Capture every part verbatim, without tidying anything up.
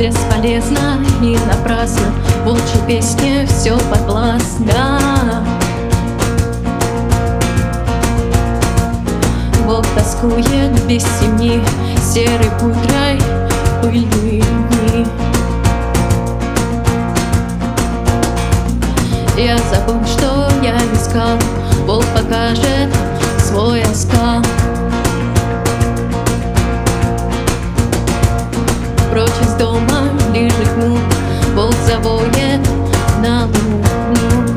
Бесполезно и напрасно волчьей песне все подвластно. Волк тоскует без семьи, серый путрой пыльные дни. Я забыл, что я искал, волк покажет свой оскал. Прочь из дома, ближе к дну, волк завоет на луну.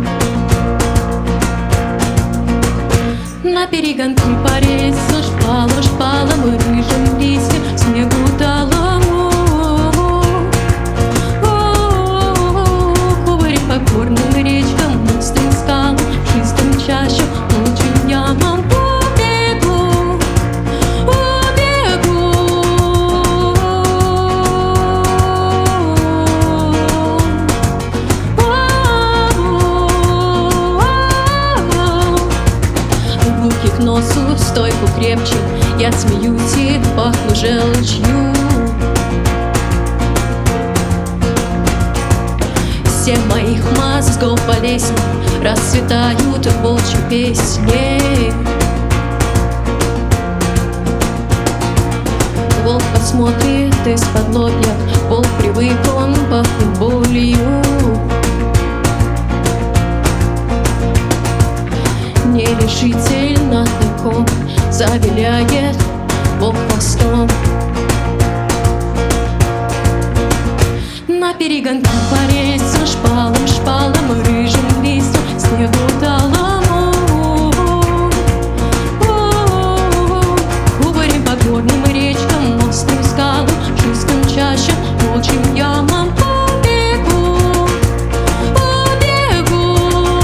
На перегонки по рельсу, шпалом, шпалом и рыжим листьям, снегу талому. Кубарем по горным речкам, острым скалам, чистым чащам, лучшим ямам убегу, убегу. Руки к носу, стойку крепче, я смеюсь и пахну желчью. Семь моих мозгов болезней расцветают в волчьей песне. Волк посмотрит из-под лобья, волк привык, он пахнет болью. Нерешительно тайком завиляет волк хвостом. На перегонки по рельсу, шпалом, шпалом и рыжим листьям, снегу талому. Кубарем по горным речкам, острым скалам, чистым чащам, волчьим ямам убегу, убегу.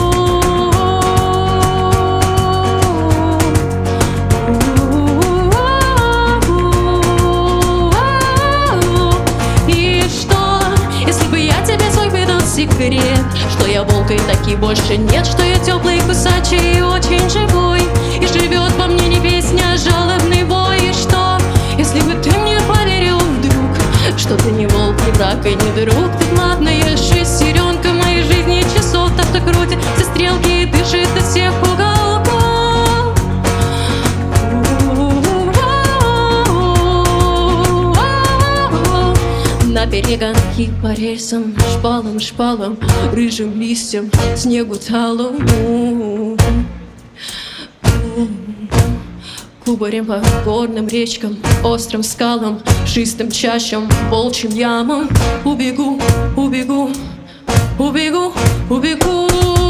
И что, если бы я тебе свой выдал секрет, что я волк и таки больше нет, что я теплый, кусачий и очень живой, и живет во мне не песня, а жалобный вой. И что, если бы ты мне поверил вдруг, что ты не волк, не враг и не друг, ты главная шестеренка моей жизни, часов так что крутит все стрелки и дышит из всех уголков. На перегонки по рельсам, шпалам, шпалам, рыжим листьям, снегу талому. Кубарем по горным речкам, острым скалам, шистым чащам, волчьим ямам убегу, убегу, убегу, убегу.